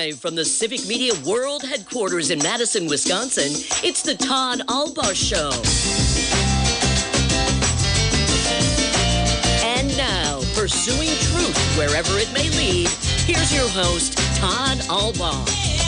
Live from the Civic Media World Headquarters in Madison, Wisconsin, it's the Todd Albaugh Show. And now, pursuing truth wherever it may lead, here's your host, Todd Albaugh.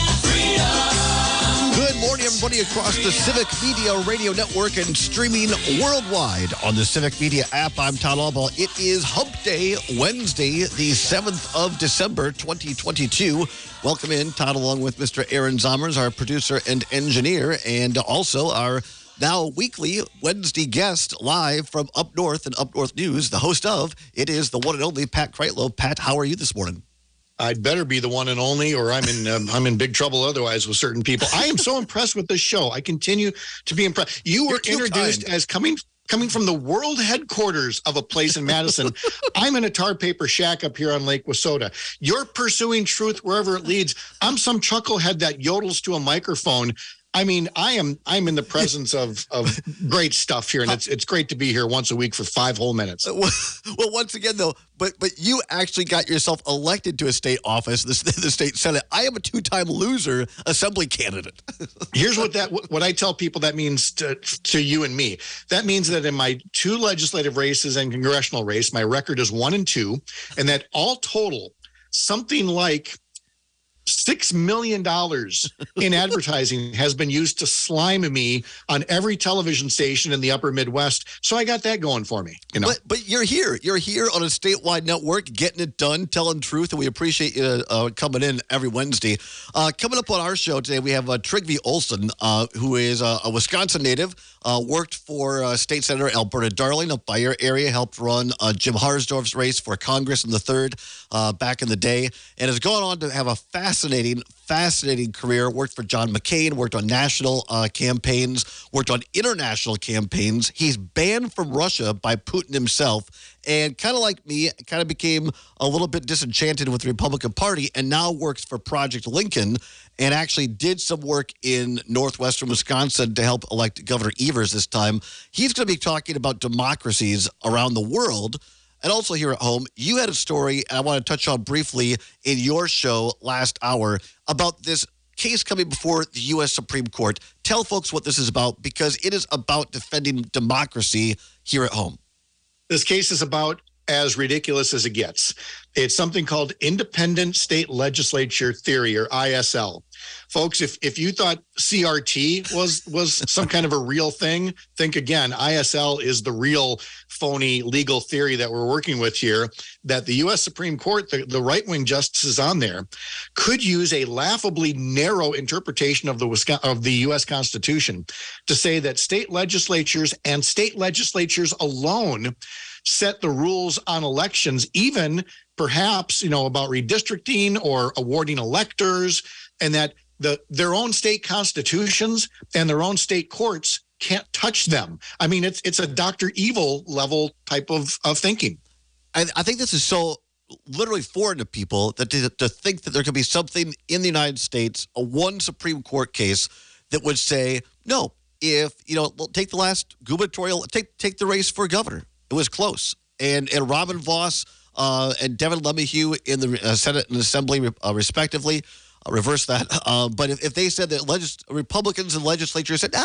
Good morning, everybody, across the Civic Media Radio Network and streaming worldwide on the Civic Media app. I'm Todd Albaugh. It is Hump Day, Wednesday, the 7th of December, 2022. Welcome in, Todd, along with Mr. Aaron Zommers, our producer and engineer, and also our now weekly Wednesday guest live from Up North and Up North News, the host of, it is the one and only Pat Kreitlow. Pat, how are you this morning? I'd better be the one and only, or I'm in big trouble otherwise with certain people. I am so impressed with this show. I continue to be impressed. You were introduced as coming from the world headquarters of a place in Madison. I'm in a tar paper shack up here on Lake Wissota. You're pursuing truth wherever it leads. I'm some chucklehead that yodels to a microphone. I mean, I'm in the presence of great stuff here, and it's great to be here once a week for 5 whole minutes. Well, once again, though, but you actually got yourself elected to a state office, the state senate. I am a 2-time loser assembly candidate. Here's what I tell people that means to you and me. That means that in my 2 legislative races and congressional race, my record is 1-2, and that all total, something like $6 million in advertising has been used to slime me on every television station in the upper Midwest. So I got that going for me. You know? But you're here. You're here on a statewide network, getting it done, telling truth, and we appreciate you coming in every Wednesday. Coming up on our show today, we have Trygve Olsen, who is a Wisconsin native, worked for State Senator Alberta Darling up by your area, helped run Jim Harsdorf's race for Congress in the 3rd back in the day, and has gone on to have a fascinating career. Worked for John McCain, worked on national campaigns, worked on international campaigns. He's banned from Russia by Putin himself, and kind of like me, kind of became a little bit disenchanted with the Republican Party, and now works for Project Lincoln, and actually did some work in northwestern Wisconsin to help elect Governor Evers this time. He's going to be talking about democracies around the world. And also here at home, you had a story I want to touch on briefly in your show last hour about this case coming before the U.S. Supreme Court. Tell folks what this is about, because it is about defending democracy here at home. This case is about as ridiculous as it gets. It's something called Independent State Legislature Theory, or ISL. Folks, if you thought CRT was some kind of a real thing, think again. ISL is the real phony legal theory that we're working with here, that the U.S. Supreme Court, the right-wing justices on there, could use a laughably narrow interpretation of the U.S. Constitution to say that state legislatures and state legislatures alone set the rules on elections, even perhaps, about redistricting or awarding electors, and that their own state constitutions and their own state courts can't touch them. I mean, it's a Dr. Evil level type of thinking. I think this is so literally foreign to people that to think that there could be something in the United States, one Supreme Court case that would say, no, if, take the last gubernatorial, take the race for governor. It was close. And Robin Voss and Devin LeMahieu in the Senate and Assembly, respectively, reverse that. But if they said that Republicans and legislatures said,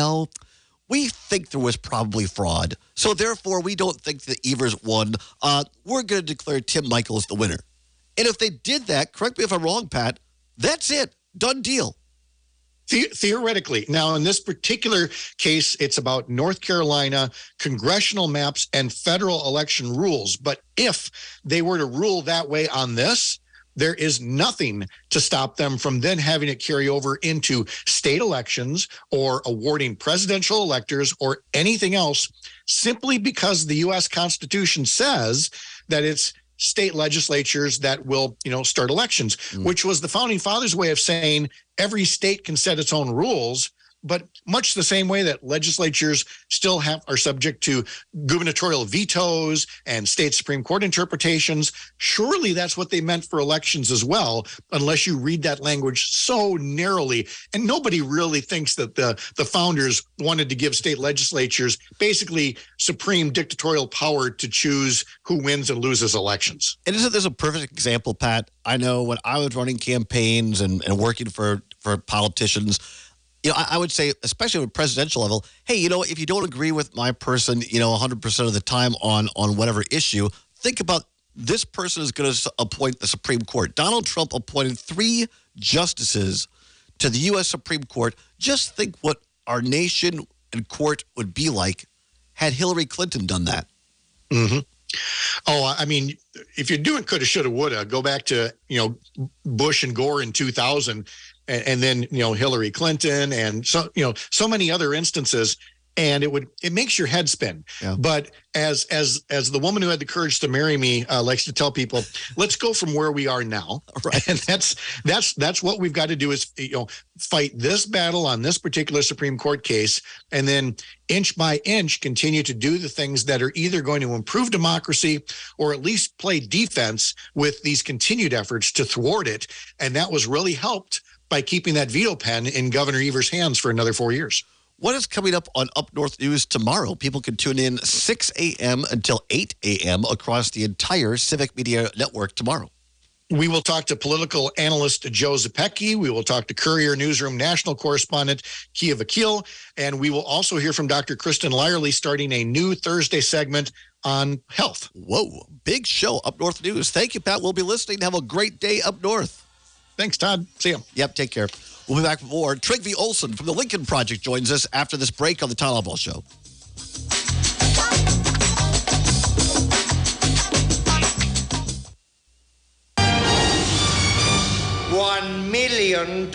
we think there was probably fraud, so therefore we don't think that Evers won, we're going to declare Tim Michels the winner. And if they did that, correct me if I'm wrong, Pat, that's it. Done deal. Theoretically. Now, in this particular case, it's about North Carolina congressional maps and federal election rules. But if they were to rule that way on this, there is nothing to stop them from then having it carry over into state elections or awarding presidential electors or anything else, simply because the U.S. Constitution says that it's state legislatures that will, start elections, which was the founding fathers' way of saying every state can set its own rules. But much the same way that legislatures still are subject to gubernatorial vetoes and state Supreme Court interpretations, surely that's what they meant for elections as well, unless you read that language so narrowly. And nobody really thinks that the founders wanted to give state legislatures basically supreme dictatorial power to choose who wins and loses elections. And isn't this a perfect example, Pat? I know when I was running campaigns and working for politicians, I would say, especially at presidential level, hey, if you don't agree with my person, 100% of the time on whatever issue, think about this person is going to appoint the Supreme Court. Donald Trump appointed 3 justices to the U.S. Supreme Court. Just think what our nation and court would be like had Hillary Clinton done that. Mm-hmm. Oh, I mean, if you're doing coulda, shoulda, woulda, go back to, Bush and Gore in 2000 and then, Hillary Clinton and so many other instances. And it makes your head spin. Yeah. But as the woman who had the courage to marry me likes to tell people, let's go from where we are now. Right. And that's what we've got to do is, fight this battle on this particular Supreme Court case, and then inch by inch continue to do the things that are either going to improve democracy or at least play defense with these continued efforts to thwart it. And that was really helped by keeping that veto pen in Governor Evers' hands for another 4 years. What is coming up on Up North News tomorrow? People can tune in 6 a.m. until 8 a.m. across the entire Civic Media Network tomorrow. We will talk to political analyst Joe Zepecki. We will talk to Courier Newsroom national correspondent Kia Vakil. And we will also hear from Dr. Kristen Lyerly starting a new Thursday segment on health. Whoa, big show, Up North News. Thank you, Pat. We'll be listening. Have a great day up north. Thanks, Todd. See you. Yep, take care. We'll be back with more. Trygve Olsen from the Lincoln Project joins us after this break on the Todd Albaugh Show. $1 million.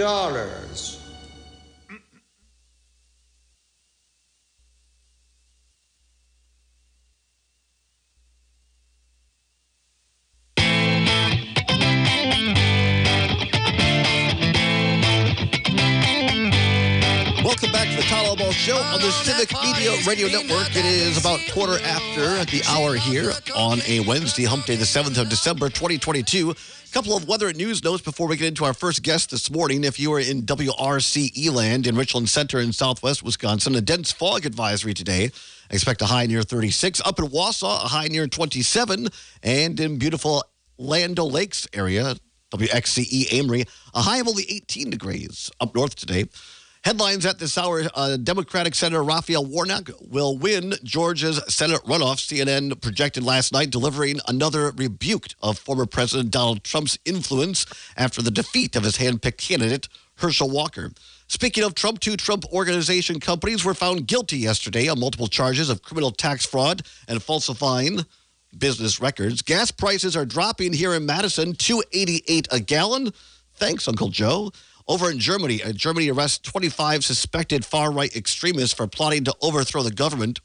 Welcome back to the Todd Albaugh Show on the Civic Media Radio Network. It is about quarter after the hour here on a Wednesday, hump day, the 7th of December, 2022. A couple of weather and news notes before we get into our first guest this morning. If you are in WRCE land in Richland Center in southwest Wisconsin, a dense fog advisory today. Expect a high near 36. Up in Wausau, a high near 27. And in beautiful Land O'Lakes area, WXCE Amory, a high of only 18 degrees up north today. Headlines at this hour, Democratic Senator Raphael Warnock will win Georgia's Senate runoff. CNN projected last night, delivering another rebuke of former President Donald Trump's influence after the defeat of his handpicked candidate, Herschel Walker. Speaking of Trump, 2 Trump Organization companies were found guilty yesterday on multiple charges of criminal tax fraud and falsifying business records. Gas prices are dropping here in Madison, $2.88 a gallon. Thanks, Uncle Joe. Over in Germany, Germany arrests 25 suspected far-right extremists for plotting to overthrow the government.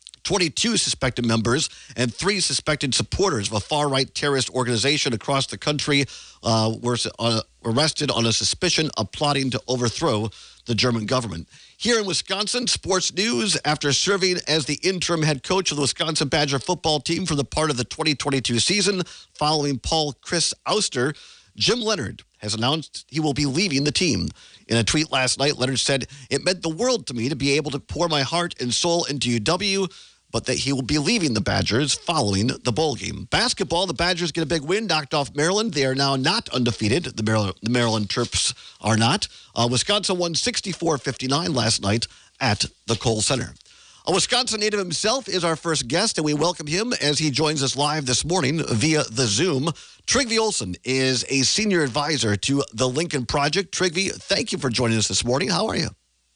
22 suspected members and 3 suspected supporters of a far-right terrorist organization across the country were arrested on a suspicion of plotting to overthrow the German government. Here in Wisconsin, sports news. After serving as the interim head coach of the Wisconsin Badger football team for the part of the 2022 season, following Paul Chris ouster, Jim Leonhard has announced he will be leaving the team. In a tweet last night, Leonhard said, "It meant the world to me to be able to pour my heart and soul into UW, but that he will be leaving the Badgers following the bowl game." Basketball, the Badgers get a big win, knocked off Maryland. They are now not undefeated. The Maryland Terps are not. Wisconsin won 64-59 last night at the Kohl Center. A Wisconsin native himself is our first guest, and we welcome him as he joins us live this morning via the Zoom. Trygve Olsen is a senior advisor to the Lincoln Project. Trygve, thank you for joining us this morning. How are you?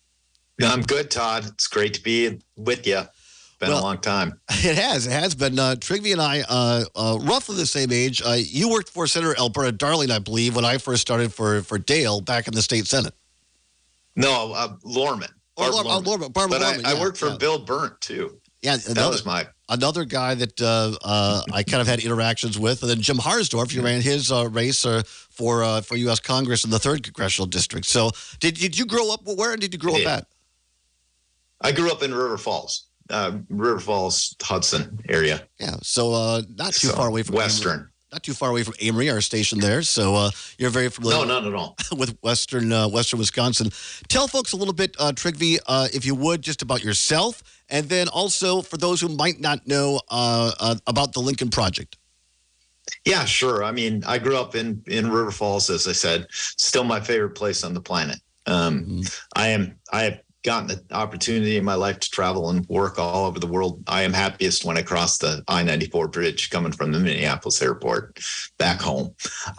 I'm good, Todd. It's great to be with you. Been a long time. It has been. Trygve and I, roughly the same age. You worked for Senator Alberta Darling, I believe, when I first started for Dale back in the state Senate. No, Lorman. Barbara Lorman. I worked for Bill Burnt, too. Yeah, that was another guy that I kind of had interactions with, and then Jim Harsdorf. You ran his race for U.S. Congress in the 3rd Congressional District. So, did you grow up? Where did you grow up at? I grew up in River Falls, Hudson area. Yeah, so not too far away from Western. Amory. Not too far away from Amory, our station there. So you're very familiar. No, not at all. With Western Wisconsin. Tell folks a little bit, Trygve, if you would, just about yourself, and then also for those who might not know about the Lincoln Project. Yeah, sure. I mean, I grew up in River Falls, as I said. Still my favorite place on the planet. I have gotten the opportunity in my life to travel and work all over the world. I am happiest when I cross the I-94 bridge coming from the Minneapolis airport back home.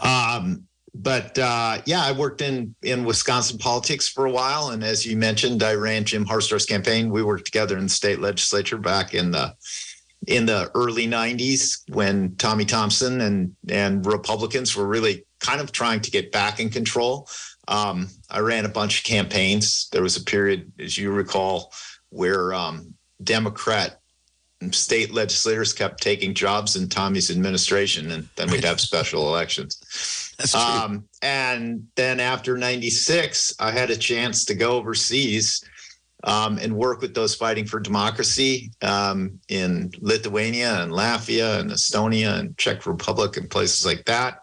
I worked in Wisconsin politics for a while. And as you mentioned, I ran Jim Harsdorf's campaign. We worked together in the state legislature back in the early 90s when Tommy Thompson and Republicans were really kind of trying to get back in control. I ran a bunch of campaigns. There was a period, as you recall, where Democrat state legislators kept taking jobs in Tommy's administration, and then we'd have special elections. That's true. And then after 96, I had a chance to go overseas and work with those fighting for democracy in Lithuania and Latvia and Estonia and Czech Republic and places like that.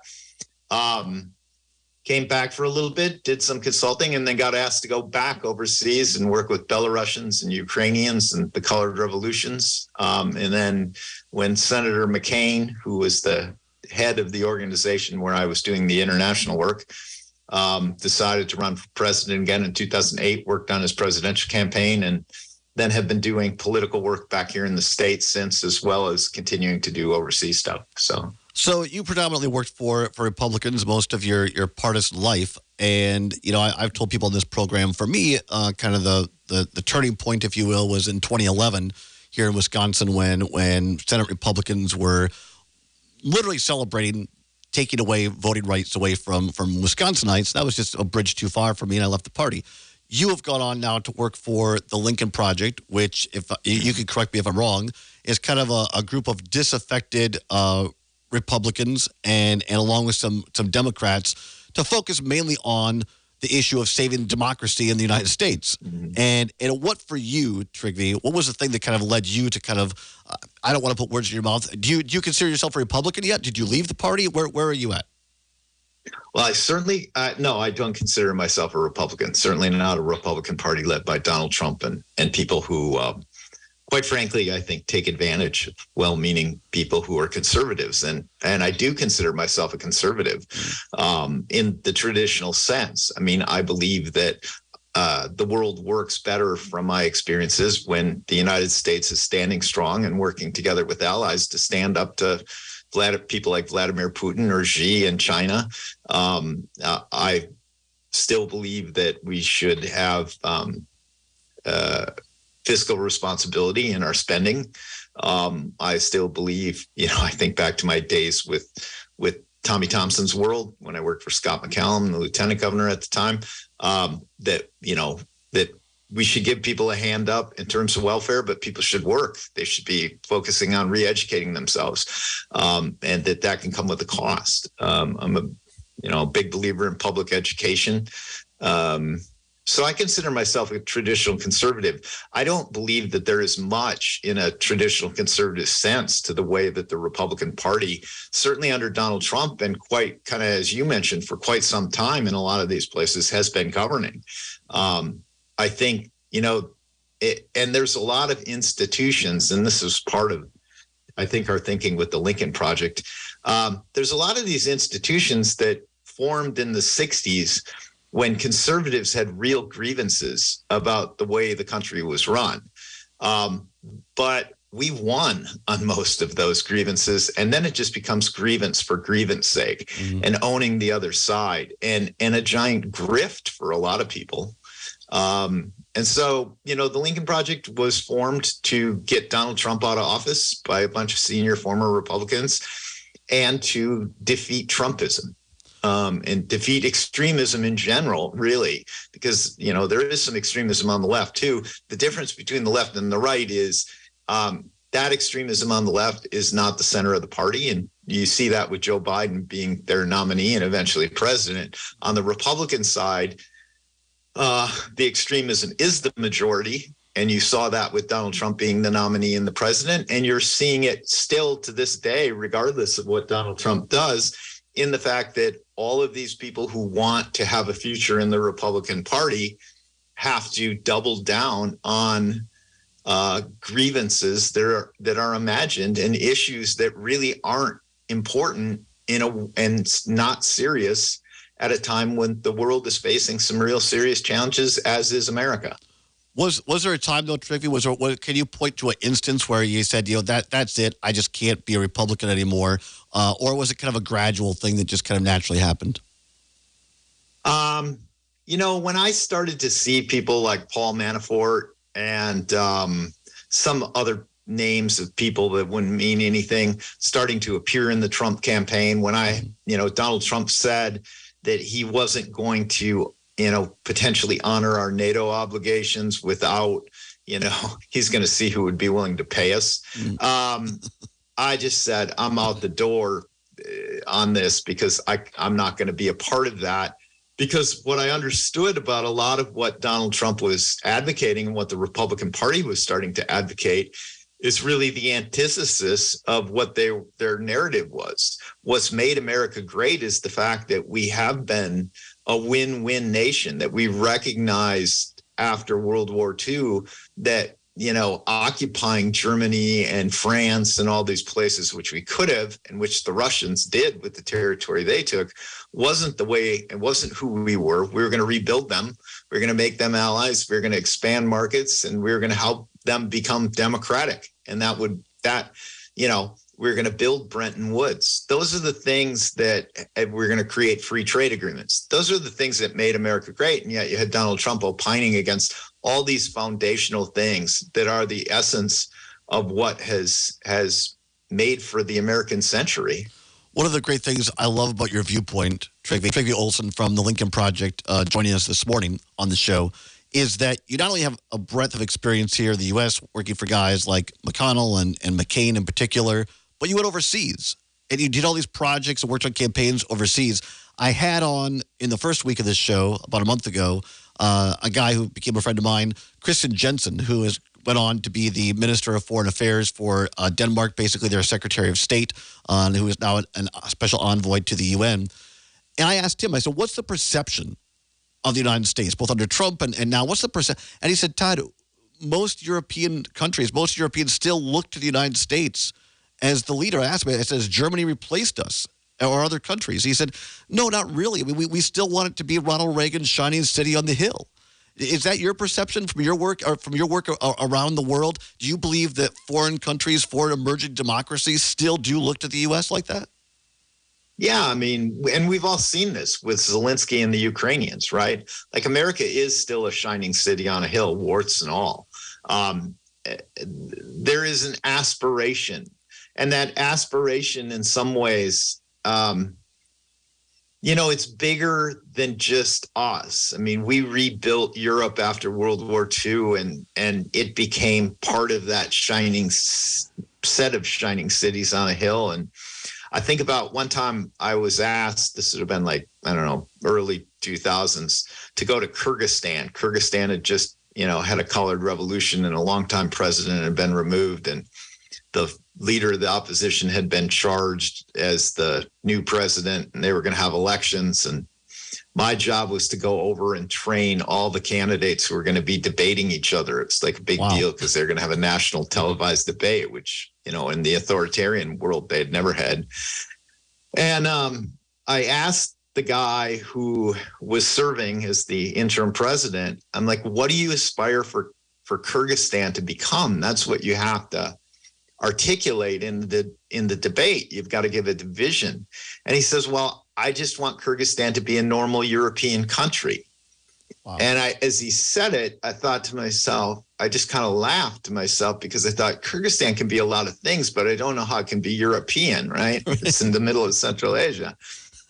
Came back for a little bit, did some consulting, and then got asked to go back overseas and work with Belarusians and Ukrainians and the Colored Revolutions. And then when Senator McCain, who was the head of the organization where I was doing the international work, decided to run for president again in 2008, worked on his presidential campaign, and then have been doing political work back here in the States since, as well as continuing to do overseas stuff. So you predominantly worked for Republicans most of your partisan life. And, you know, I've told people in this program, for me, kind of the turning point, if you will, was in 2011 here in Wisconsin when Senate Republicans were literally celebrating taking away voting rights away from Wisconsinites. That was just a bridge too far for me, and I left the party. You have gone on now to work for the Lincoln Project, which, if you could correct me if I'm wrong, is kind of a group of disaffected Republicans and along with some Democrats to focus mainly on the issue of saving democracy in the United States. Mm-hmm. And what for you, Trygve, what was the thing that kind of led you to kind of, I don't want to put words in your mouth. Do you consider yourself a Republican yet? Did you leave the party? Where are you at? Well, I certainly, no, I don't consider myself a Republican. Certainly not a Republican Party led by Donald Trump and people who, quite frankly, I think take advantage of well-meaning people who are conservatives. And I do consider myself a conservative in the traditional sense. I mean, I believe that the world works better from my experiences when the United States is standing strong and working together with allies to stand up to people like Vladimir Putin or Xi in China. I still believe that we should have fiscal responsibility in our spending. I still believe, I think back to my days with Tommy Thompson's world when I worked for Scott McCallum, the lieutenant governor at the time, that we should give people a hand up in terms of welfare, but people should work. They should be focusing on re-educating themselves, and that can come with a cost. I'm a big believer in public education. So I consider myself a traditional conservative. I don't believe that there is much in a traditional conservative sense to the way that the Republican Party, certainly under Donald Trump and quite kind of, as you mentioned, for quite some time in a lot of these places has been governing. I think, and there's a lot of institutions, and this is part of, I think, our thinking with the Lincoln Project. There's a lot of these institutions that formed in the 60s when conservatives had real grievances about the way the country was run. But we won on most of those grievances, and then it just becomes grievance for grievance sake, and owning the other side, and a giant grift for a lot of people. And so, the Lincoln Project was formed to get Donald Trump out of office by a bunch of senior former Republicans and to defeat Trumpism. And defeat extremism in general, really, because, there is some extremism on the left, too. The difference between the left and the right is That extremism on the left is not the center of the party. And you see that with Joe Biden being their nominee and eventually president. On the Republican side, the extremism is the majority. And you saw that with Donald Trump being the nominee and the president. And you're seeing it still to this day, regardless of what Donald Trump does, in the fact that all of these people who want to have a future in the Republican Party have to double down on grievances that are imagined and issues that really aren't important and not serious at a time when the world is facing some real serious challenges, as is America. Was there a time though, Trygve? Can you point to an instance where you said, that's it, I just can't be a Republican anymore, or was it kind of a gradual thing that just kind of naturally happened? When I started to see people like Paul Manafort and some other names of people that wouldn't mean anything starting to appear in the Trump campaign, when Donald Trump said that he wasn't going to, potentially honor our NATO obligations without, he's going to see who would be willing to pay us. I just said, I'm out the door on this because I'm not going to be a part of that. Because what I understood about a lot of what Donald Trump was advocating and what the Republican Party was starting to advocate is really the antithesis of what their narrative was. What's made America great is the fact that we have been a win-win nation, that we recognized after World War II that, occupying Germany and France and all these places, which we could have, and which the Russians did with the territory they took, wasn't the way, it wasn't who we were. We were going to rebuild them. We were going to make them allies. We were going to expand markets, and we were going to help them become democratic. And we're going to build Bretton Woods. Those are the things that we're going to create free trade agreements. Those are the things that made America great. And yet you had Donald Trump opining against all these foundational things that are the essence of what has made for the American century. One of the great things I love about your viewpoint, Trygve Olsen from the Lincoln Project, joining us this morning on the show, is that you not only have a breadth of experience here in the U.S. working for guys like McConnell and McCain in particular, but you went overseas and you did all these projects and worked on campaigns overseas. I had on in the first week of this show about a month ago a guy who became a friend of mine, Kristen Jensen, who went on to be the Minister of Foreign Affairs for Denmark, basically their Secretary of State, and who is now a special envoy to the UN. And I asked him, I said, what's the perception of the United States, both under Trump and now? What's the perception? And he said, Todd, most European countries, most Europeans still look to the United States as the leader. I asked him, I said, has Germany replaced us or other countries? He said, no, not really. I mean, we still want it to be Ronald Reagan's shining city on the hill. Is that your perception from your work or from your work around the world? Do you believe that foreign countries, foreign emerging democracies still do look to the U.S. like that? Yeah, I mean, and we've all seen this with Zelensky and the Ukrainians, right? Like America is still a shining city on a hill, warts and all. There is an aspiration. And that aspiration in some ways, it's bigger than just us. I mean, we rebuilt Europe after World War II, and it became part of that shining set of shining cities on a hill. And I think about one time I was asked, this would have been like, I don't know, early 2000s, to go to Kyrgyzstan. Kyrgyzstan had just, had a colored revolution and a longtime president had been removed. And the leader of the opposition had been charged as the new president, and they were going to have elections. And my job was to go over and train all the candidates who were going to be debating each other. It's like a big deal because they're going to have a national televised debate, which, in the authoritarian world they had never had. And I asked the guy who was serving as the interim president, I'm like, what do you aspire for Kyrgyzstan to become? That's what you have to articulate in the debate. You've got to give it a vision. And he says, well, I just want Kyrgyzstan to be a normal European country. Wow. And as he said it, I thought to myself, I just kind of laughed to myself because I thought Kyrgyzstan can be a lot of things, but I don't know how it can be European, right? It's in the middle of Central Asia.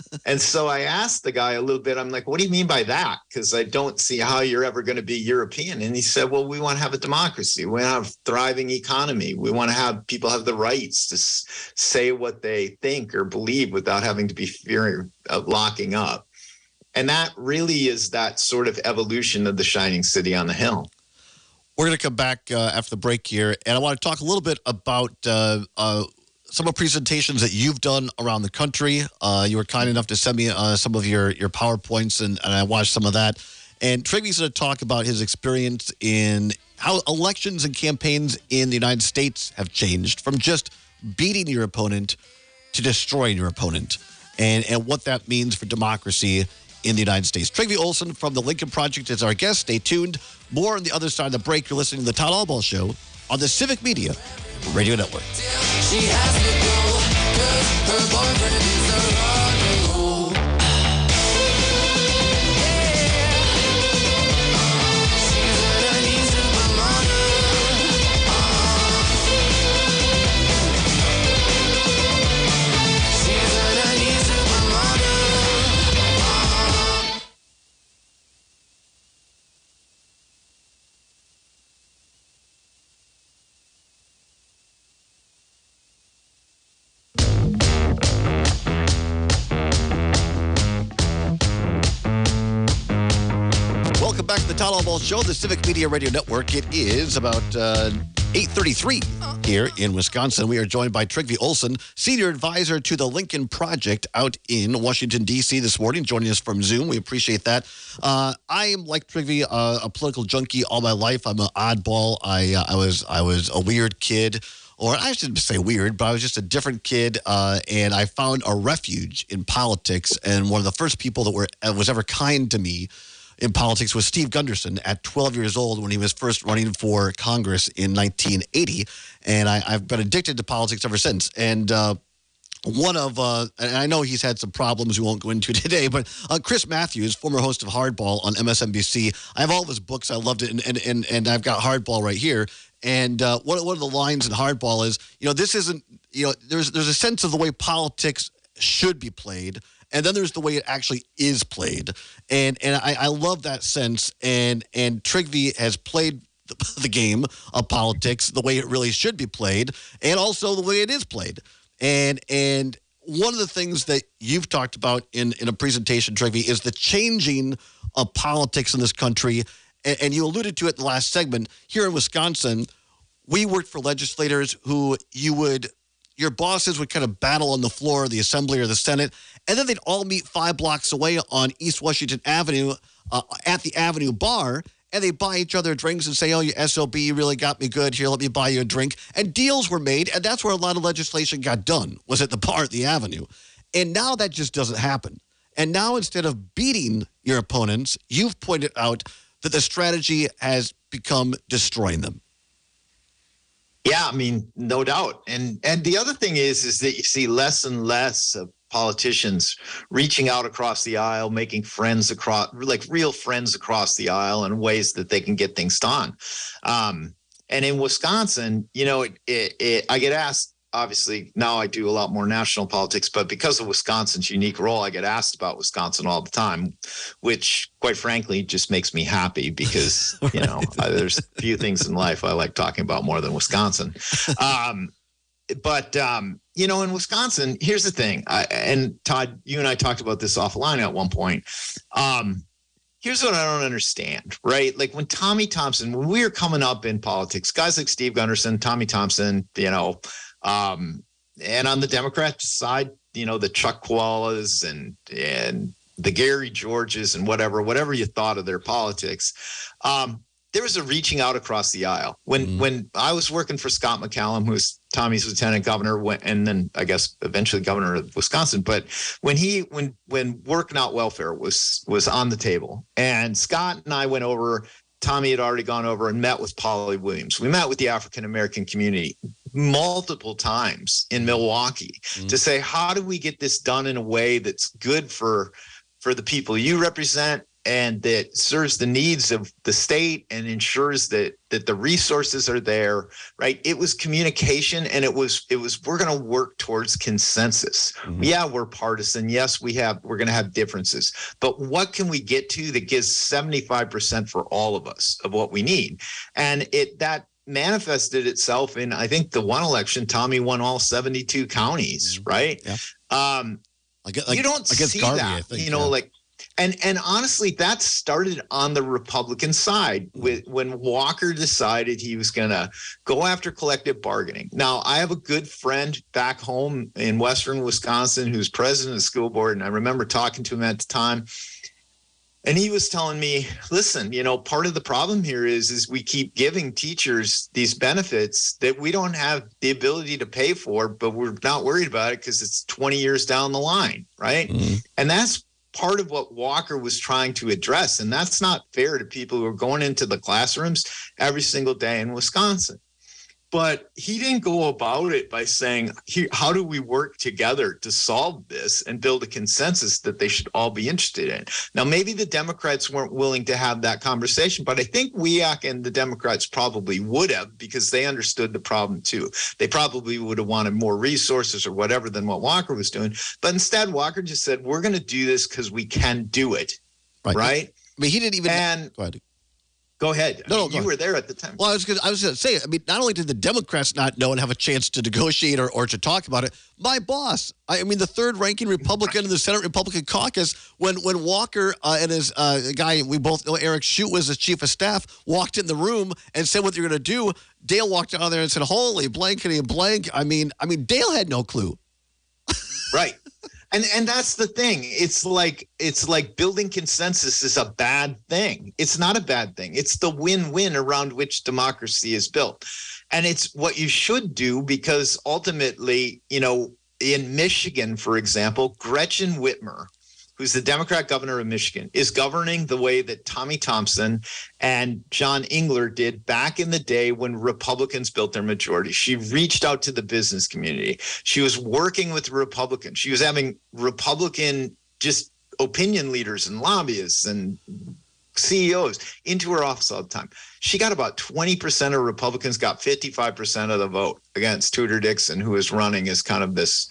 And so I asked the guy a little bit, I'm like, what do you mean by that? Because I don't see how you're ever going to be European. And he said, well, we want to have a democracy. We want to have a thriving economy. We want to have people have the rights to say what they think or believe without having to be fearing of locking up. And that really is that sort of evolution of the shining city on the hill. We're going to come back after the break here, and I want to talk a little bit about some of the presentations that you've done around the country. You were kind enough to send me some of your PowerPoints, and I watched some of that. And Trygve's going to talk about his experience in how elections and campaigns in the United States have changed from just beating your opponent to destroying your opponent, and what that means for democracy in the United States. Trygve Olsen from the Lincoln Project is our guest. Stay tuned. More on the other side of the break. You're listening to the Todd Albaugh Show on the Civic Media Radio Network. She has to go 'cause her boyfriend is a rock and roll. She's an uneasy supermodel. She's an uneasy supermodel. Welcome back to the Todd Albaugh Show, the Civic Media Radio Network. It is about 8:33 here in Wisconsin. We are joined by Trygve Olsen, Senior Advisor to the Lincoln Project out in Washington, D.C. this morning, joining us from Zoom. We appreciate that. I am, like Trygve, a political junkie all my life. I'm an oddball. I was a weird kid. Or I shouldn't say weird, but I was just a different kid, and I found a refuge in politics. And one of the first people that was ever kind to me in politics was Steve Gunderson at 12 years old when he was first running for Congress in 1980. And I've been addicted to politics ever since. And and I know he's had some problems we won't go into today, but Chris Matthews, former host of Hardball on MSNBC, I have all of his books. I loved it, and I've got Hardball right here. And one of the lines in Hardball is, this isn't, there's a sense of the way politics should be played, and then there's the way it actually is played. And I love that sense. And Trygve has played the game of politics the way it really should be played, and also the way it is played. And one of the things that you've talked about in a presentation, Trygve, is the changing of politics in this country. And you alluded to it in the last segment. Here in Wisconsin, we worked for legislators who your bosses would kind of battle on the floor of the Assembly or the Senate, and then they'd all meet 5 blocks away on East Washington Avenue at the Avenue Bar, and they buy each other drinks and say, oh, you SOB, you really got me good. Here, let me buy you a drink. And deals were made, and that's where a lot of legislation got done, was at the bar at the Avenue. And now that just doesn't happen. And now instead of beating your opponents, you've pointed out that the strategy has become destroying them. Yeah, I mean, no doubt. And the other thing is that you see less and less of politicians reaching out across the aisle, making friends like real friends across the aisle in ways that they can get things done. And in Wisconsin, I get asked, obviously now I do a lot more national politics, but because of Wisconsin's unique role, I get asked about Wisconsin all the time, which quite frankly just makes me happy because, there's few things in life I like talking about more than Wisconsin. But in Wisconsin, here's the thing. And Todd, you and I talked about this offline at one point. Here's what I don't understand, right? Like when we were coming up in politics, guys like Steve Gunderson, Tommy Thompson, and on the Democrat side, the Chuck Koalas and the Gary Georges and whatever you thought of their politics, there was a reaching out across the aisle. When I was working for Scott McCallum, who was Tommy's lieutenant governor, and then I guess eventually governor of Wisconsin, but when working out welfare was on the table, and Scott and I went over, Tommy had already gone over and met with Polly Williams. We met with the African American community multiple times in Milwaukee to say, how do we get this done in a way that's good for the people you represent and that serves the needs of the state and ensures that the resources are there, right? It was communication, and it was we're going to work towards consensus. Mm-hmm. Yeah, we're partisan. Yes, we're going to have differences, but what can we get to that gives 75% for all of us of what we need? And that manifested itself in, I think, the one election, Tommy won all 72 counties, right? Yeah. You don't see Garvey, that, think, like, and honestly, that started on the Republican side when Walker decided he was going to go after collective bargaining. Now, I have a good friend back home in Western Wisconsin who's president of the school board, and I remember talking to him at the time. And he was telling me, listen, part of the problem here is we keep giving teachers these benefits that we don't have the ability to pay for, but we're not worried about it because it's 20 years down the line, right? Mm-hmm. And that's part of what Walker was trying to address. And that's not fair to people who are going into the classrooms every single day in Wisconsin. But he didn't go about it by saying, how do we work together to solve this and build a consensus that they should all be interested in? Now, maybe the Democrats weren't willing to have that conversation, but I think WEAC and the Democrats probably would have, because they understood the problem too. They probably would have wanted more resources or whatever than what Walker was doing. But instead, Walker just said, we're going to do this because we can do it. Right? I mean, he didn't even... Go ahead. Go ahead. No, you were there at the time. Well, I was going to say, I mean, not only did the Democrats not know and have a chance to negotiate or to talk about it, my boss, I mean, the third-ranking Republican in the Senate Republican caucus, when Walker and his guy, we both know Eric Shute was his chief of staff, walked in the room and said what they're going to do, Dale walked down there and said, holy blankety blank. I mean, Dale had no clue. Right. And that's the thing. It's like building consensus is a bad thing. It's not a bad thing. It's the win-win around which democracy is built. And it's what you should do, because ultimately, in Michigan, for example, Gretchen Whitmer, who's the Democrat governor of Michigan, is governing the way that Tommy Thompson and John Engler did back in the day when Republicans built their majority. She reached out to the business community. She was working with Republicans. She was having Republican just opinion leaders and lobbyists and CEOs into her office all the time. She got about 20% of Republicans, got 55% of the vote against Tudor Dixon, who was running as kind of this,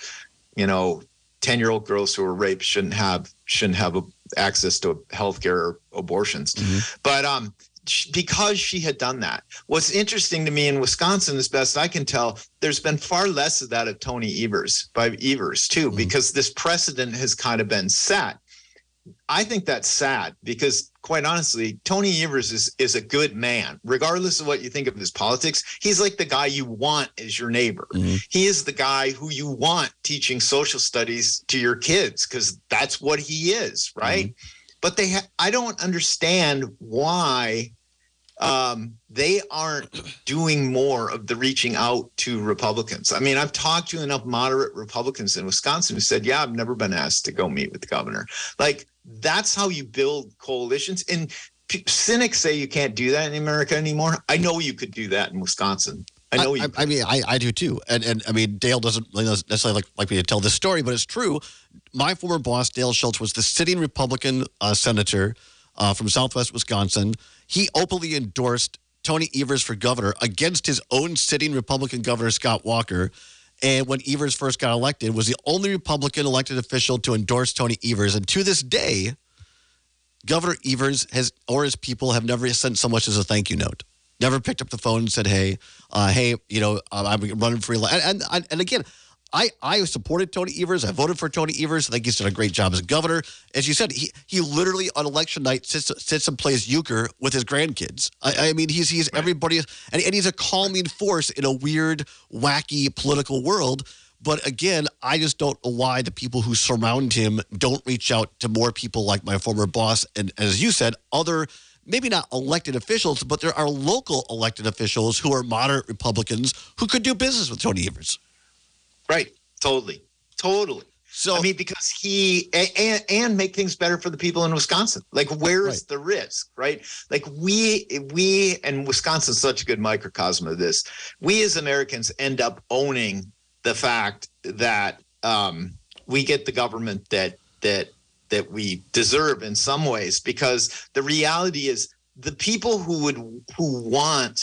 10-year-old girls who were raped shouldn't have access to healthcare or abortions. Mm-hmm. But because she had done that, what's interesting to me in Wisconsin, as best I can tell, there's been far less of that of Tony Evers too, mm-hmm. because this precedent has kind of been set. I think that's sad because, quite honestly, Tony Evers is a good man. Regardless of what you think of his politics, he's like the guy you want as your neighbor. Mm-hmm. He is the guy who you want teaching social studies to your kids because that's what he is, right? Mm-hmm. But I don't understand why they aren't doing more of the reaching out to Republicans. I mean, I've talked to enough moderate Republicans in Wisconsin who said, yeah, I've never been asked to go meet with the governor. Like, that's how you build coalitions. And cynics say you can't do that in America anymore. I know you could do that in Wisconsin. I do too. And I mean, Dale doesn't necessarily like me to tell this story, but it's true. My former boss, Dale Schultz, was the sitting Republican senator from Southwest Wisconsin. He openly endorsed Tony Evers for governor against his own sitting Republican governor, Scott Walker. And when Evers first got elected, was the only Republican elected official to endorse Tony Evers. And to this day, Governor Evers or his people have never sent so much as a thank you note. Never picked up the phone and said, hey, I'm running for election. And again, I supported Tony Evers. I voted for Tony Evers. I think he's done a great job as a governor. As you said, he literally on election night sits and plays euchre with his grandkids. I mean, he's right. Everybody, and he's a calming force in a weird, wacky political world. But again, I just don't know why the people who surround him don't reach out to more people like my former boss. And as you said, other maybe not elected officials, but there are local elected officials who are moderate Republicans who could do business with Tony Evers. Right. Totally. So, I mean, because he and make things better for the people in Wisconsin. Like, where is the risk, right? Like we and Wisconsin's such a good microcosm of this. We as Americans end up owning the fact that we get the government that we deserve in some ways, because the reality is the people who want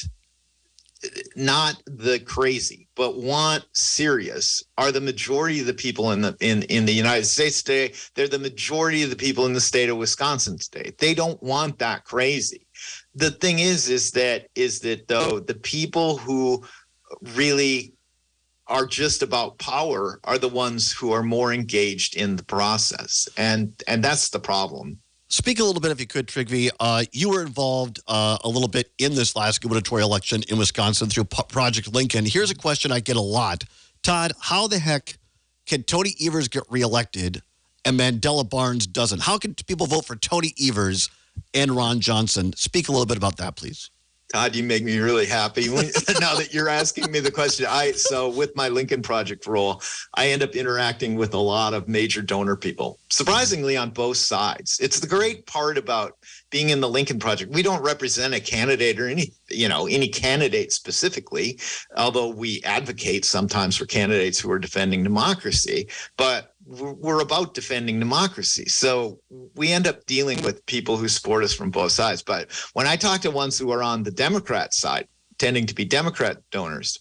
not the crazy but want serious are the majority of the people in the United States today. They're the majority of the people in the state of Wisconsin today. They don't want that crazy. The thing is that though the people who really are just about power are the ones who are more engaged in the process. And that's the problem. Speak a little bit, if you could, Trygve. You were involved a little bit in this last gubernatorial election in Wisconsin through Project Lincoln. Here's a question I get a lot. Todd, how the heck can Tony Evers get reelected and Mandela Barnes doesn't? How can people vote for Tony Evers and Ron Johnson? Speak a little bit about that, please. Todd, you make me really happy now that you're asking me the question. So with my Lincoln Project role, I end up interacting with a lot of major donor people, surprisingly on both sides. It's the great part about being in the Lincoln Project. We don't represent a candidate or any candidate specifically, although we advocate sometimes for candidates who are defending democracy, but we're about defending democracy. So we end up dealing with people who support us from both sides. But when I talk to ones who are on the Democrat side, tending to be Democrat donors,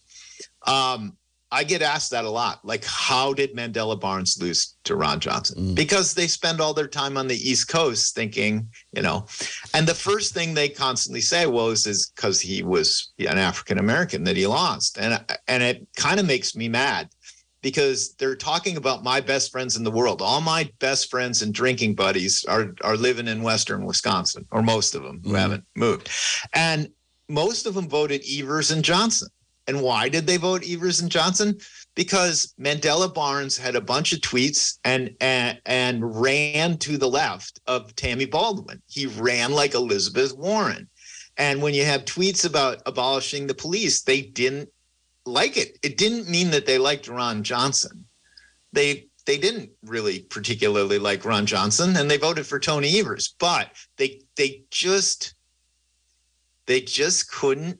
I get asked that a lot. Like, how did Mandela Barnes lose to Ron Johnson? Because they spend all their time on the East Coast thinking, and the first thing they constantly say is because he was an African-American that he lost. And it kind of makes me mad, because they're talking about my best friends in the world. All my best friends and drinking buddies are living in Western Wisconsin, or most of them who haven't moved. And most of them voted Evers and Johnson. And why did they vote Evers and Johnson? Because Mandela Barnes had a bunch of tweets and ran to the left of Tammy Baldwin. He ran like Elizabeth Warren. And when you have tweets about abolishing the police, they didn't like it. It didn't mean that they liked Ron Johnson. They didn't really particularly like Ron Johnson, and they voted for Tony Evers. But they just couldn't,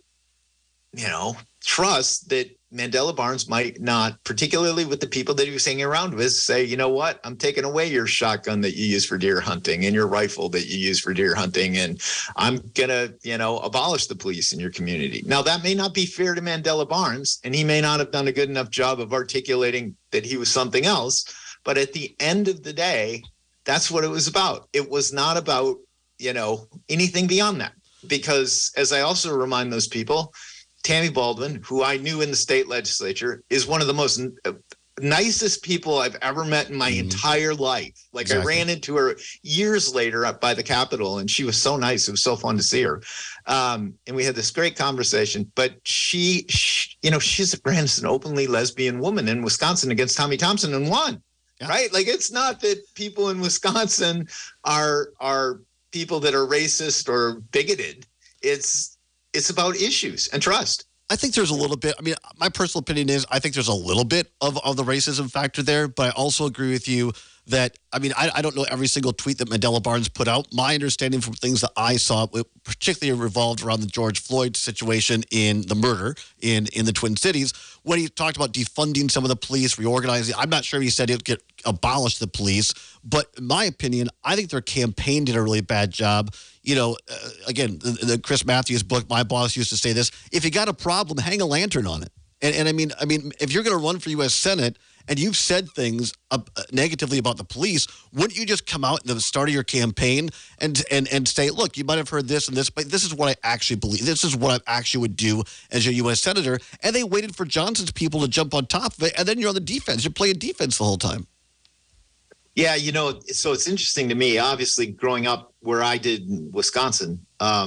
trust that Mandela Barnes might not, particularly with the people that he was hanging around with, say, you know what, I'm taking away your shotgun that you use for deer hunting and your rifle that you use for deer hunting, and I'm going to, abolish the police in your community. Now, that may not be fair to Mandela Barnes, and he may not have done a good enough job of articulating that he was something else, but at the end of the day, that's what it was about. It was not about, anything beyond that, because as I also remind those people, Tammy Baldwin, who I knew in the state legislature, is one of the most nicest people I've ever met in my entire life. Like, exactly. I ran into her years later up by the Capitol, and she was so nice. It was so fun to see her. And we had this great conversation. But she ran as an openly lesbian woman in Wisconsin against Tommy Thompson and won. Yeah. Right? Like, it's not that people in Wisconsin are people that are racist or bigoted. It's about issues and trust. I think there's a little bit. I mean, my personal opinion is I think there's a little bit of the racism factor there, but I also agree with you that, I don't know every single tweet that Mandela Barnes put out. My understanding from things that I saw, particularly revolved around the George Floyd situation in the murder in the Twin Cities, when he talked about defunding some of the police, reorganizing. I'm not sure he said he'd abolish the police, but in my opinion, I think their campaign did a really bad job. Again, the Chris Matthews book, my boss used to say this: if you got a problem, hang a lantern on it. And I mean, if you're going to run for U.S. Senate and you've said things negatively about the police, wouldn't you just come out at the start of your campaign and say, look, you might have heard this and this, but this is what I actually believe. This is what I actually would do as your U.S. Senator. And they waited for Johnson's people to jump on top of it, and then you're on the defense. You're playing defense the whole time. Yeah, so it's interesting to me, obviously, growing up where I did in Wisconsin,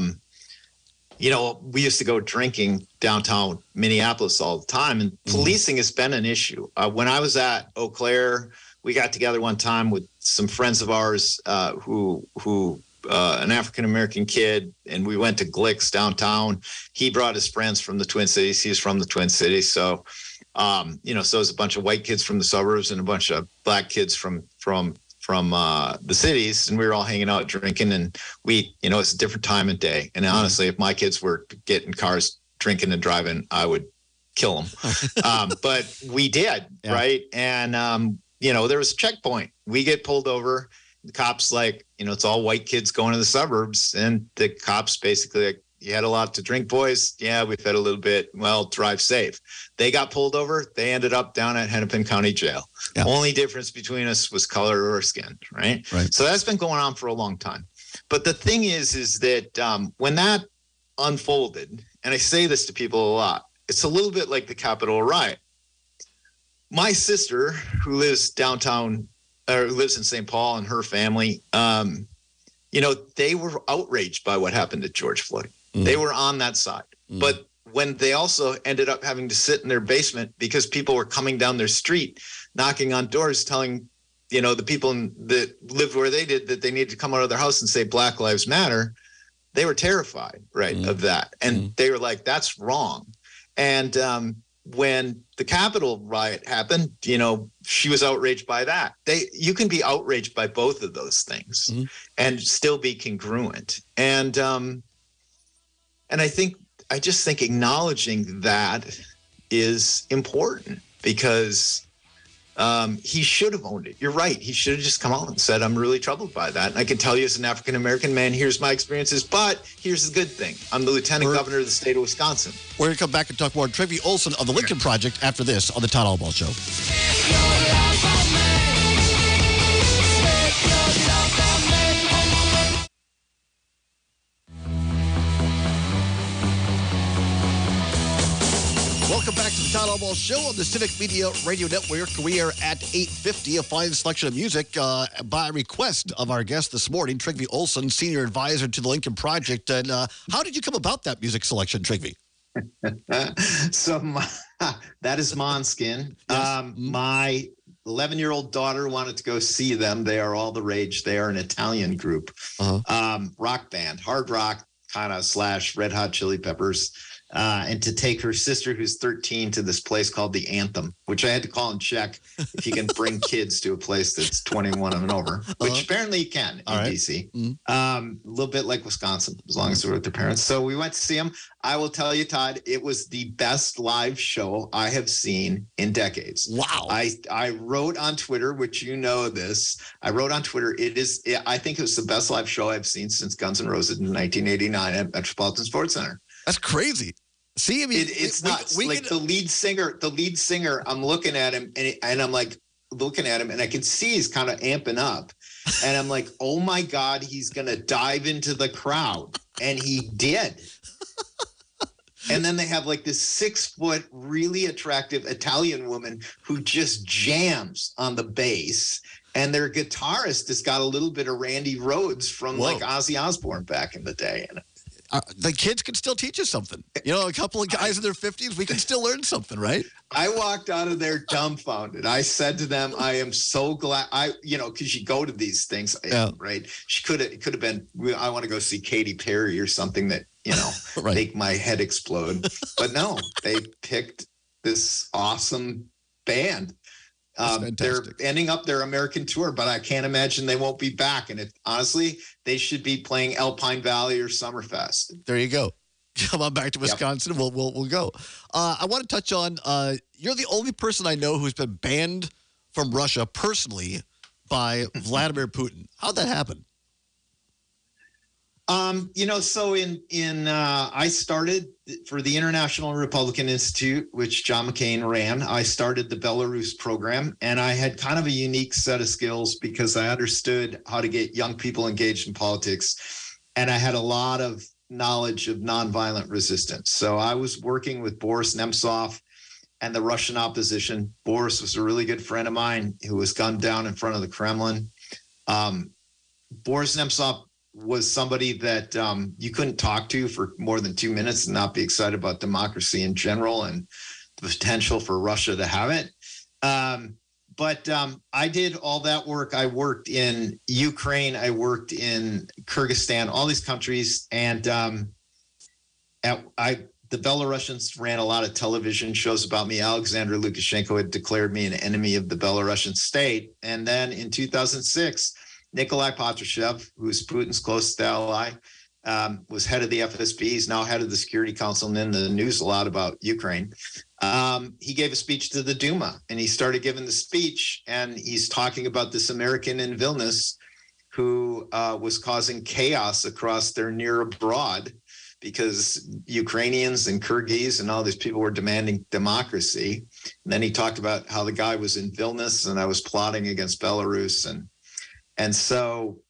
we used to go drinking downtown Minneapolis all the time, and policing has been an issue. When I was at Eau Claire, we got together one time with some friends of ours who an African-American kid, and we went to Glick's downtown. He brought his friends from the Twin Cities. He's from the Twin Cities. So, so it's a bunch of white kids from the suburbs and a bunch of black kids from the cities, and we were all hanging out drinking, and it's a different time of day. And honestly, if my kids were getting cars, drinking and driving, I would kill them. But we did, yeah. Right? And, there was a checkpoint. We get pulled over. the cops like, it's all white kids going to the suburbs, and the cops basically like, you had a lot to drink, boys? Yeah, we've had a little bit. Well, drive safe. They got pulled over. They ended up down at Hennepin County Jail. Yeah. Only difference between us was color or skin, right? So that's been going on for a long time. But the thing is that when that unfolded, and I say this to people a lot, it's a little bit like the Capitol riot. My sister, who lives downtown, or who lives in St. Paul, and her family, they were outraged by what happened to George Floyd. They were on that side. But when they also ended up having to sit in their basement because people were coming down their street, knocking on doors, telling, the people that lived where they did that they needed to come out of their house and say Black Lives Matter, they were terrified, of that. And they were like, that's wrong. And when the Capitol riot happened, she was outraged by that. You can be outraged by both of those things and still be congruent. And I just think acknowledging that is important, because he should have owned it. You're right. He should have just come out and said, I'm really troubled by that. And I can tell you as an African-American man, here's my experiences, but here's the good thing. I'm the lieutenant governor of the state of Wisconsin. We're going to come back and talk more on Trygve Olsen of the Lincoln Project after this on the Todd Albaugh Show. Welcome back to the Todd Albaugh Show on the Civic Media Radio Network. We are at 8:50, a fine selection of music by request of our guest this morning, Trygve Olsen, Senior Advisor to the Lincoln Project. And how did you come about that music selection, Trygve? So that is Måneskin. Yes. My 11-year-old daughter wanted to go see them. They are all the rage. They are an Italian group, rock band, hard rock kind of / Red Hot Chili Peppers. And to take her sister, who's 13, to this place called the Anthem, which I had to call and check if you can bring kids to a place that's 21 and over, which apparently you can in D.C. A little bit like Wisconsin, as long as they're with their parents. So we went to see them. I will tell you, Todd, it was the best live show I have seen in decades. Wow. I wrote on Twitter, which this. I wrote on Twitter, I think it was the best live show I've seen since Guns N' Roses in 1989 at Metropolitan Sports Center. That's crazy. See, I mean, it's nuts. The lead singer, I'm looking at him and I'm like looking at him and I can see he's kind of amping up. And I'm like, oh my God, he's going to dive into the crowd. And he did. And then they have like this 6-foot, really attractive Italian woman who just jams on the bass. And their guitarist has got a little bit of Randy Rhoads from like Ozzy Osbourne back in the day. And the kids can still teach us something. A couple of guys in their 50s, we can still learn something, right? I walked out of there dumbfounded. I said to them, I am so glad because you go to these things, right? It could have been, I want to go see Katy Perry or something that, right. Make my head explode. But no, they picked this awesome band. They're ending up their American tour, but I can't imagine they won't be back. And honestly, they should be playing Alpine Valley or Summerfest. There you go. Come on back to Wisconsin. Yep. We'll go. I want to touch on, you're the only person I know who's been banned from Russia personally by Vladimir Putin. How'd that happen? So I started for the International Republican Institute, which John McCain ran. I started the Belarus program, and I had kind of a unique set of skills because I understood how to get young people engaged in politics, and I had a lot of knowledge of nonviolent resistance. So I was working with Boris Nemtsov and the Russian opposition. Boris was a really good friend of mine who was gunned down in front of the Kremlin. Boris Nemtsov was somebody that you couldn't talk to for more than 2 minutes and not be excited about democracy in general and the potential for Russia to have it. But I did all that work. I worked in Ukraine. I worked in Kyrgyzstan, all these countries. And the Belarusians ran a lot of television shows about me. Alexander Lukashenko had declared me an enemy of the Belarusian state. And then in 2006, Nikolai Patrushev, who's Putin's closest ally, was head of the FSB. He's now head of the Security Council and in the news a lot about Ukraine. He gave a speech to the Duma, and he started giving the speech, and he's talking about this American in Vilnius who was causing chaos across their near abroad because Ukrainians and Kyrgyz and all these people were demanding democracy. And then he talked about how the guy was in Vilnius and I was plotting against Belarus. And so,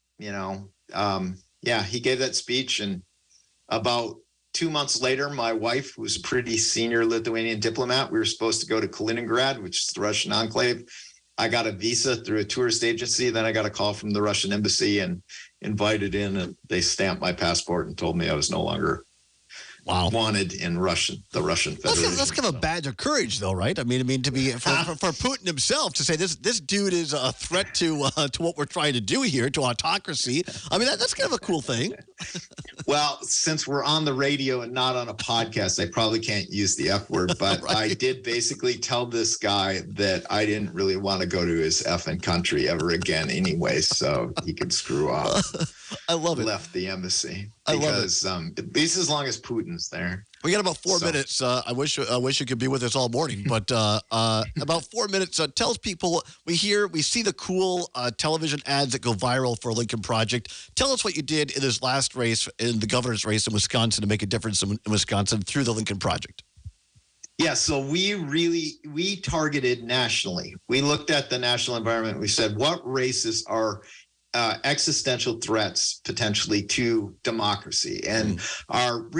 he gave that speech. And about 2 months later, my wife, who was a pretty senior Lithuanian diplomat, we were supposed to go to Kaliningrad, which is the Russian enclave. I got a visa through a tourist agency. Then I got a call from the Russian embassy and invited in, and they stamped my passport and told me I was no longer wanted in the Russian Federation. That's kind of a badge of courage, though, right? I mean, to be for Putin himself to say this dude is a threat to what we're trying to do here, to autocracy. I mean, that's kind of a cool thing. Well, since we're on the radio and not on a podcast, I probably can't use the F word, but right. I did basically tell this guy that I didn't really want to go to his effing country ever again anyway, so he could screw off. I love it. Left the embassy because at least as long as Putin's there. We got about 4 minutes. I wish you could be with us all morning, but about 4 minutes. Tells people we see the cool television ads that go viral for Lincoln Project. Tell us what you did in this last race, in the governor's race in Wisconsin, to make a difference in Wisconsin through the Lincoln Project. Yeah, so we targeted nationally. We looked at the national environment. We said, what races are existential threats potentially to democracy, and our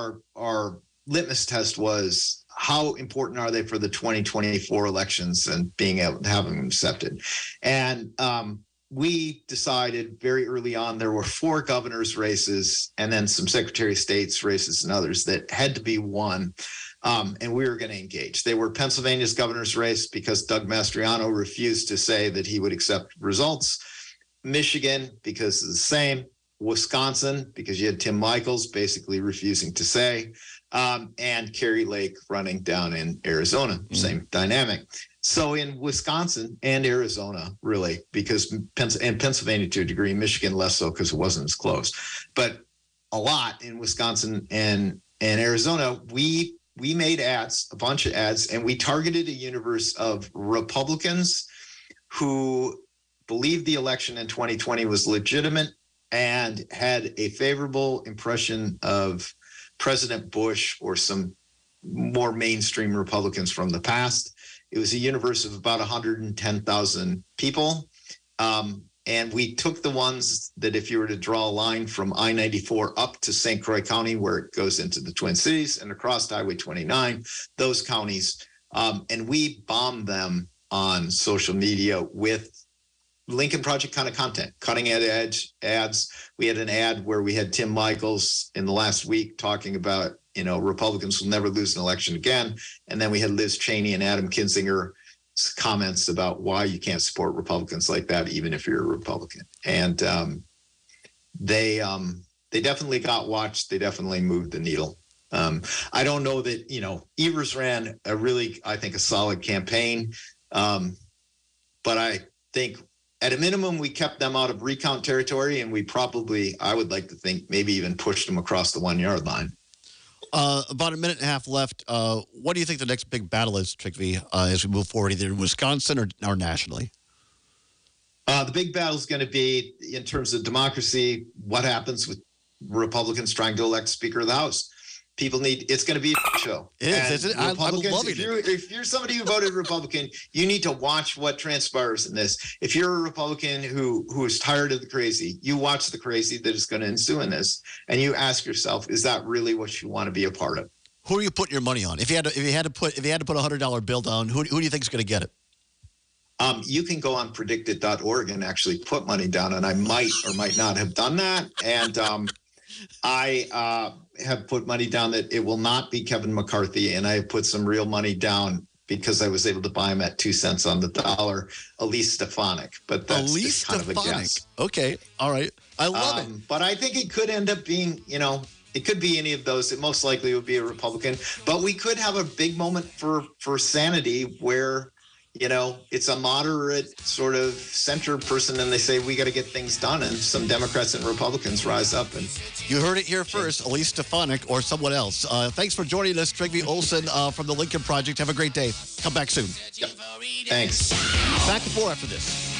litmus test was how important are they for the 2024 elections and being able to have them accepted. And we decided very early on there were 4 governor's races and then some secretary of state's races and others that had to be won. And we were going to engage. They were Pennsylvania's governor's race because Doug Mastriano refused to say that he would accept results. Michigan, because it's the same. Wisconsin, because you had Tim Michels basically refusing to say. And Kerry Lake running down in Arizona, same dynamic. So in Wisconsin and Arizona, really, because and Pennsylvania to a degree, Michigan less so because it wasn't as close. But a lot in Wisconsin and Arizona, we made ads, a bunch of ads, and we targeted a universe of Republicans who believed the election in 2020 was legitimate and had a favorable impression of President Bush or some more mainstream Republicans from the past. It was a universe of about 110,000 people. And we took the ones that if you were to draw a line from I-94 up to St. Croix County, where it goes into the Twin Cities and across Highway 29, those counties, and we bombed them on social media with Lincoln Project kind of content, cutting edge ads. We had an ad where we had Tim Michels in the last week talking about, Republicans will never lose an election again. And then we had Liz Cheney and Adam Kinzinger's comments about why you can't support Republicans like that, even if you're a Republican. And they definitely got watched. They definitely moved the needle. I don't know that, Evers ran I think a solid campaign. But I think at a minimum, we kept them out of recount territory, and we probably, I would like to think, maybe even pushed them across the 1 yard line. About a minute and a half left. What do you think the next big battle is, Trick V, as we move forward, either in Wisconsin or nationally? The big battle is going to be, in terms of democracy, what happens with Republicans trying to elect Speaker of the House. It's going to be a show. It is, isn't it? I'm loving it. If you're somebody who voted Republican, you need to watch what transpires in this. If you're a Republican who is tired of the crazy, you watch the crazy that is going to ensue in this, and you ask yourself, is that really what you want to be a part of? Who are you putting your money on? If you had to put a $100 bill down, who do you think is going to get it? You can go on predicted.org and actually put money down, and I might or might not have done that. And I have put money down that it will not be Kevin McCarthy, and I have put some real money down because I was able to buy him at 2 cents on the dollar, Elise Stefanik. But that's just kind of a guess. Okay, all right. I love it. But I think it could end up being, it could be any of those. It most likely would be a Republican. But we could have a big moment for sanity where, it's a moderate sort of center person, and they say we got to get things done, and some Democrats and Republicans rise up. And you heard it here first, Elise Stefanik or someone else. Thanks for joining us, Trygve Olsen from the Lincoln Project. Have a great day. Come back soon. Yep. Thanks. Back to 4 after this.